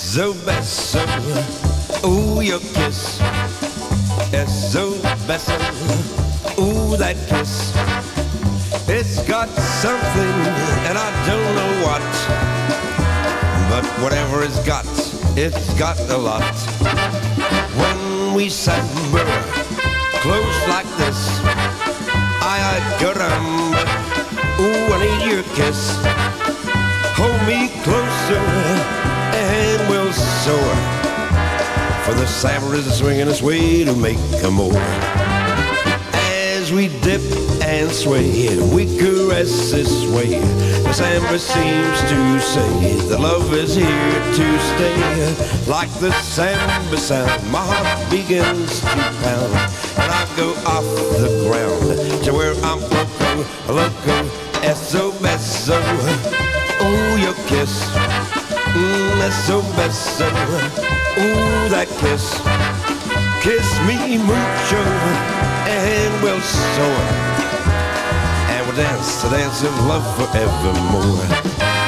so beso, ooh, your kiss. So beso, ooh, that kiss. It's got something, and I don't know what. But whatever it's got a lot. When we samba close like this, ay, caramba, ooh, I need your kiss. Hold me closer, and we'll soar. For the samba is swinging its way to make a more. As we dip and sway, we caress this way. The samba seems to say that love is here to stay. Like the samba sound, my heart begins to pound, and I go off the ground to where I'm loco, loco, eso beso, ooh, your kiss. Eso beso, ooh, that kiss. Kiss me mucho, and we'll soar, and we'll dance the dance of love forevermore.